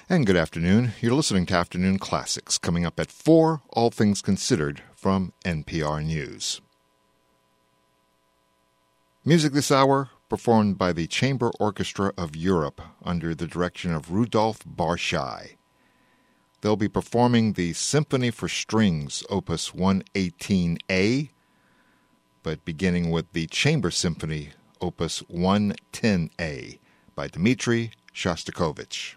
And good afternoon. You're listening to Afternoon Classics. Coming up at 4, All Things Considered from NPR News. Music this hour performed by the Chamber Orchestra of Europe under the direction of Rudolf Barshai. They'll be performing the Symphony for Strings, Opus 118A, but beginning with the Chamber Symphony, Opus 110A, by Dmitri Shostakovich.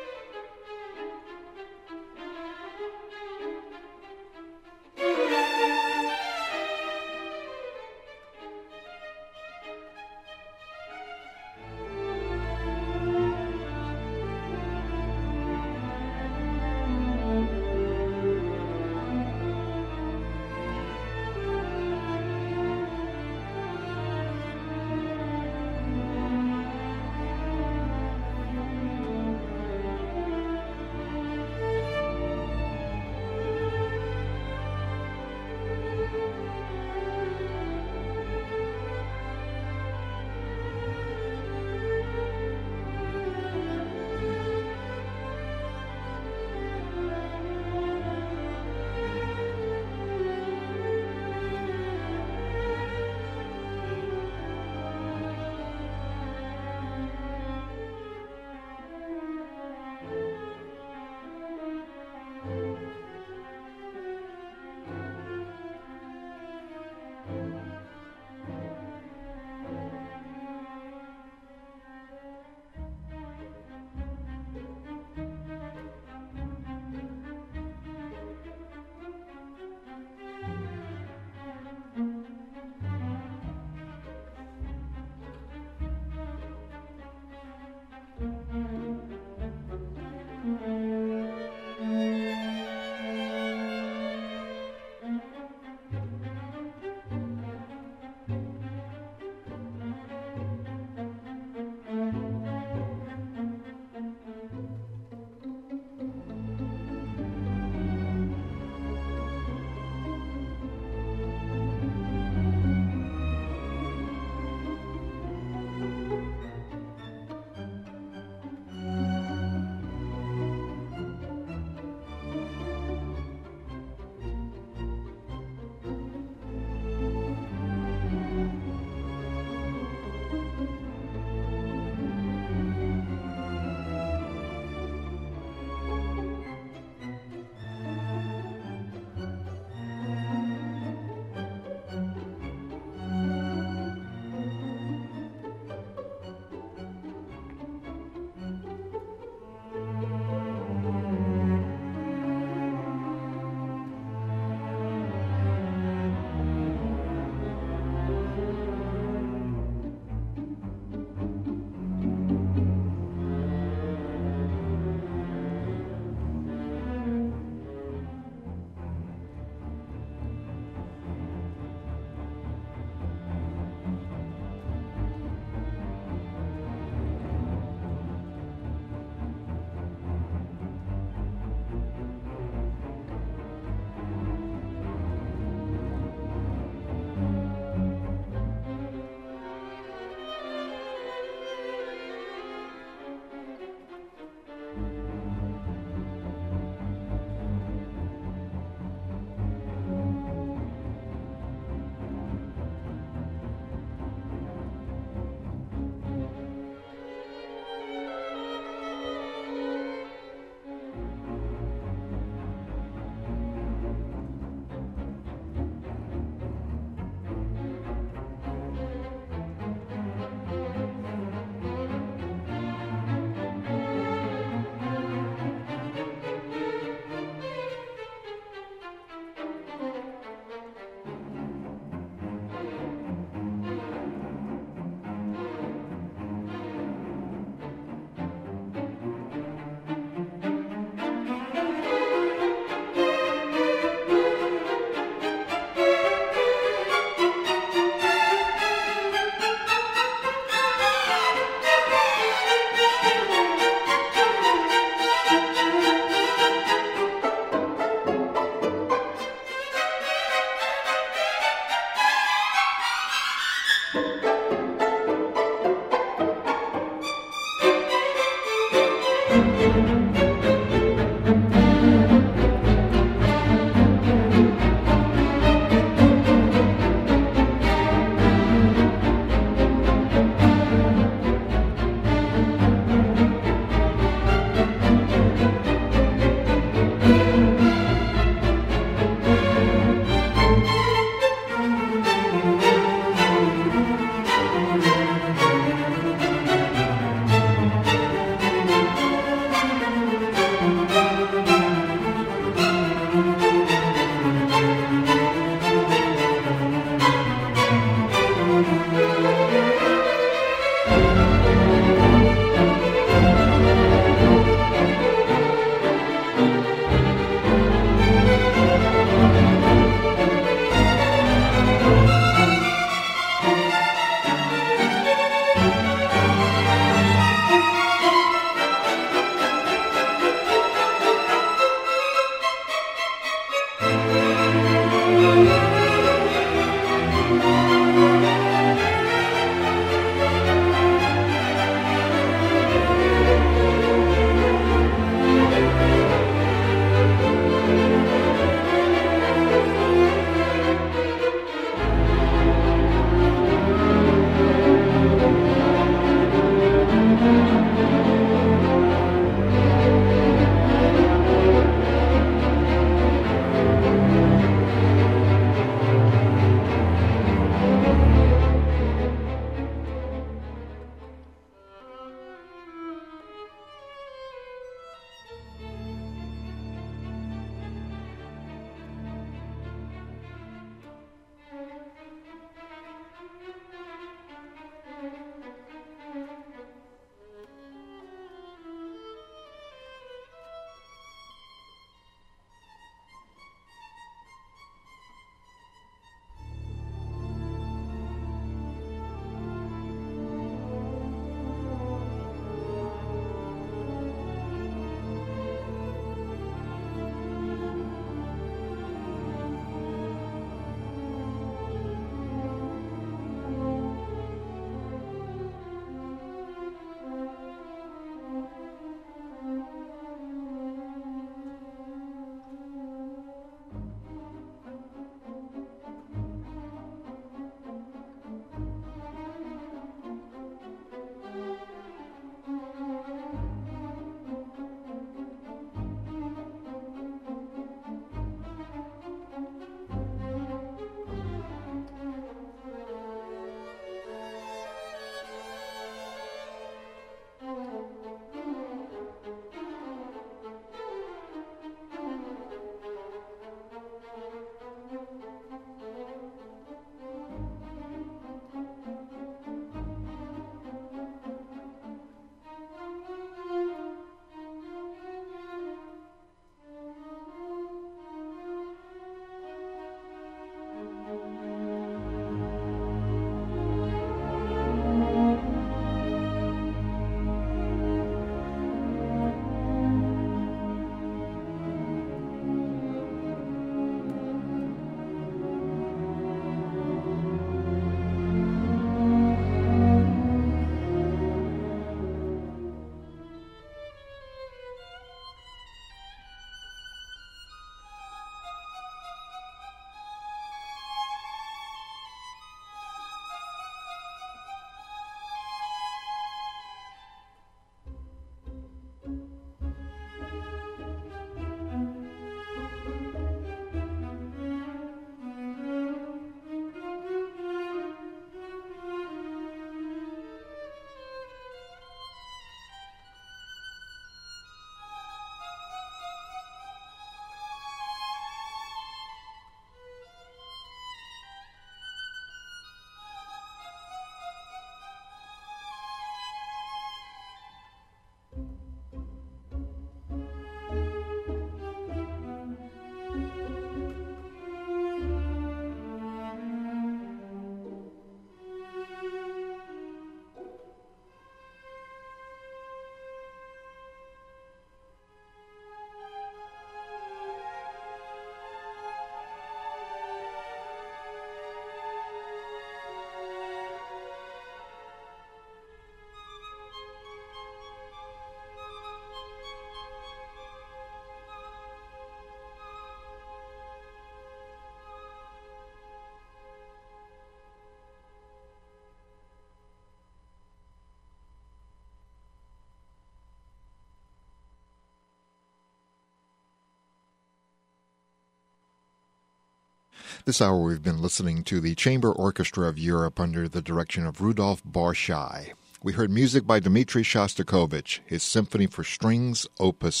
This hour we've been listening to the Chamber Orchestra of Europe under the direction of Rudolf Barshai. We heard music by Dmitri Shostakovich, his Symphony for Strings, Opus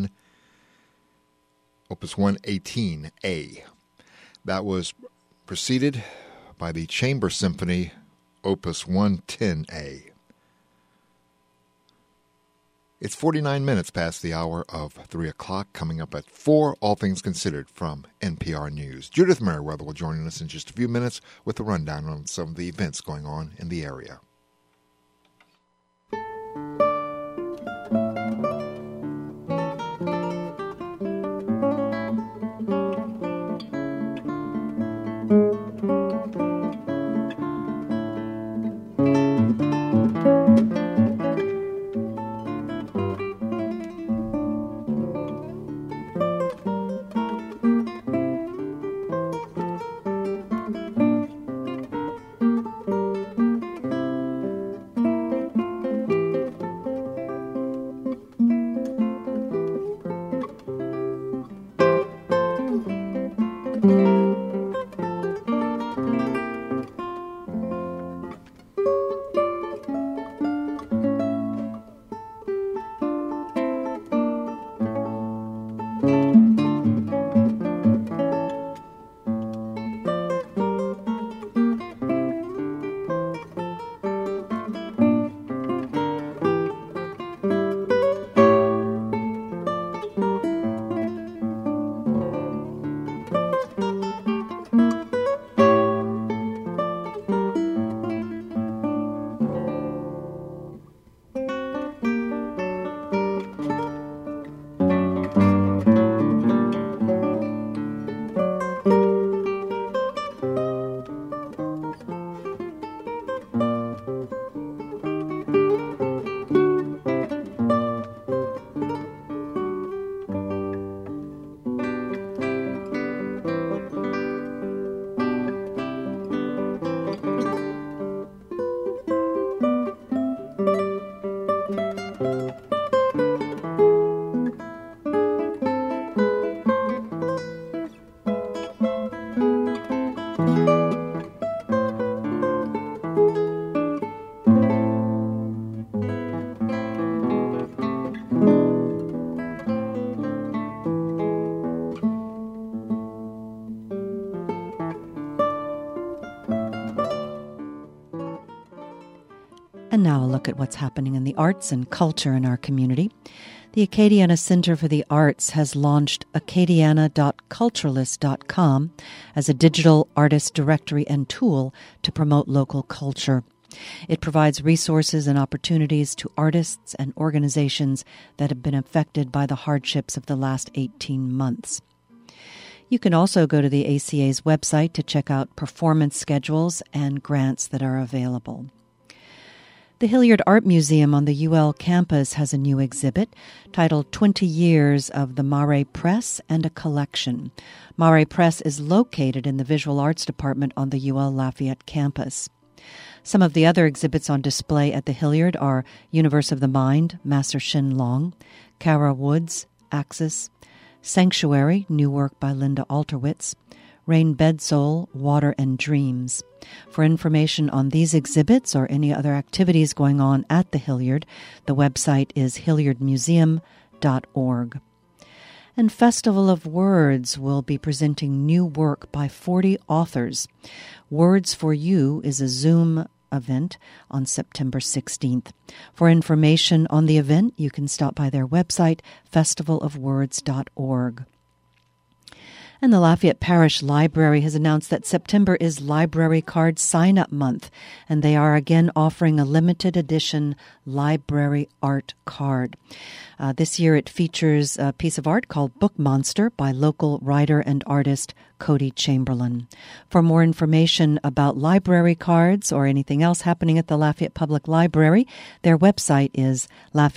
118A. That was preceded by the Chamber Symphony, Opus 110A. It's 49 minutes past the hour of 3 o'clock. Coming up at 4, All Things Considered from NPR News. Judith Merriweather will join us in just a few minutes with a rundown on some of the events going on in the area. And now a look at what's happening in the arts and culture in our community. The Acadiana Center for the Arts has launched acadiana.culturalist.com as a digital artist directory and tool to promote local culture. It provides resources and opportunities to artists and organizations that have been affected by the hardships of the last 18 months. You can also go to the ACA's website to check out performance schedules and grants that are available. The Hilliard Art Museum on the UL campus has a new exhibit titled 20 Years of the Mare Press and a Collection. Mare Press is located in the Visual Arts Department on the UL Lafayette campus. Some of the other exhibits on display at the Hilliard are Universe of the Mind, Master Shin Long, Kara Woods, Axis, Sanctuary, new work by Linda Alterwitz, Rain Bedsoul, Water and Dreams. For information on these exhibits or any other activities going on at the Hilliard, the website is hilliardmuseum.org. And Festival of Words will be presenting new work by 40 authors. Words for You is a Zoom event on September 16th. For information on the event, you can stop by their website, festivalofwords.org. And the Lafayette Parish Library has announced that September is Library Card Sign-Up Month, and they are again offering a limited edition library art card. This year it features a piece of art called Book Monster by local writer and artist Cody Chamberlain. For more information about library cards or anything else happening at the Lafayette Public Library, their website is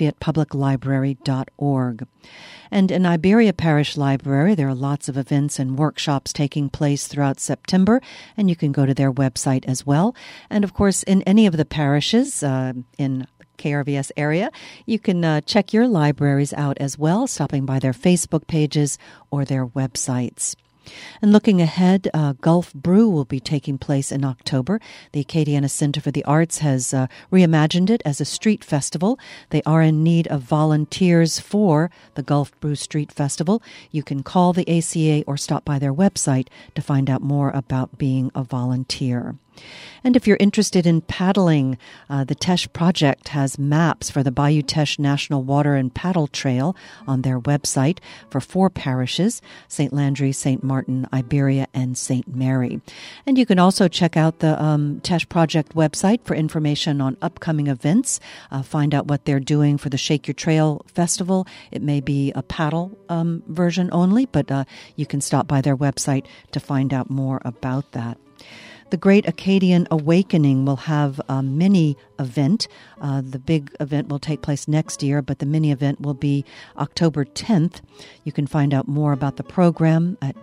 lafayettepubliclibrary.org. And in Iberia Parish Library, there are lots of events and workshops taking place throughout September, and you can go to their website as well. And, of course, in any of the parishes in KRVS area, you can check your libraries out as well, stopping by their Facebook pages or their websites. And looking ahead, Gulf Brew will be taking place in October. The Acadiana Center for the Arts has reimagined it as a street festival. They are in need of volunteers for the Gulf Brew Street Festival. You can call the ACA or stop by their website to find out more about being a volunteer. And if you're interested in paddling, the Teche Project has maps for the Bayou Teche National Water and Paddle Trail on their website for 4 parishes, St. Landry, St. Martin, Iberia, and St. Mary. And you can also check out the Teche Project website for information on upcoming events. Find out what they're doing for the Shake Your Trail Festival. It may be a paddle version only, but you can stop by their website to find out more about that. The Great Acadian Awakening will have a mini event. The big event will take place next year, but the mini event will be October 10th. You can find out more about the program at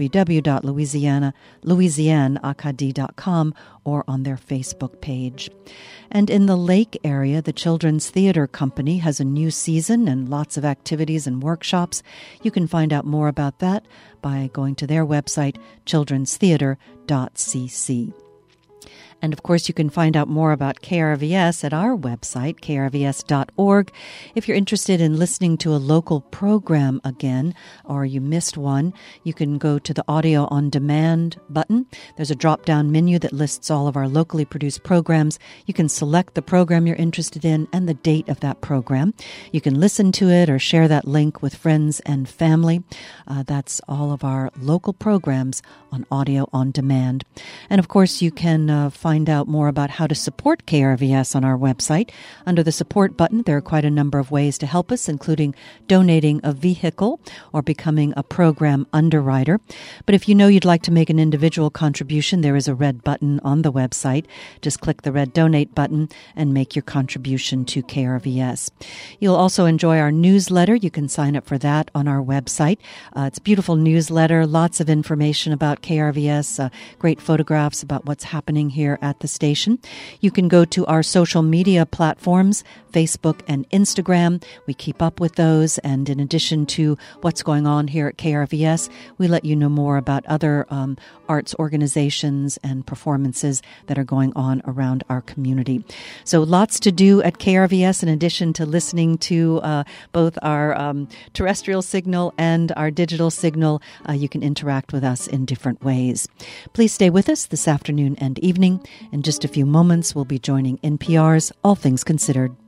www.louisianeacadie.com or on their Facebook page. And in the Lake area, the Children's Theater Company has a new season and lots of activities and workshops. You can find out more about that by going to their website, childrenstheater.cc. And, of course, you can find out more about KRVS at our website, krvs.org. If you're interested in listening to a local program again, or you missed one, you can go to the Audio on Demand button. There's a drop-down menu that lists all of our locally produced programs. You can select the program you're interested in and the date of that program. You can listen to it or share that link with friends and family. That's all of our local programs on Audio on Demand. And, of course, you can find out more about how to support KRVS on our website. Under the support button, there are quite a number of ways to help us, including donating a vehicle or becoming a program underwriter. But if you know you'd like to make an individual contribution, there is a red button on the website. Just click the red donate button and make your contribution to KRVS. You'll also enjoy our newsletter. You can sign up for that on our website. It's a beautiful newsletter, lots of information about KRVS, great photographs about what's happening here at the station. You can go to our social media platforms, Facebook and Instagram. We keep up with those, and in addition to what's going on here at KRVS, we let you know more about other arts organizations and performances that are going on around our community. So lots to do at KRVS in addition to listening to both our terrestrial signal and our digital signal. You can interact with us in different ways. Please stay with us this afternoon and evening. In just a few moments, we'll be joining NPR's All Things Considered.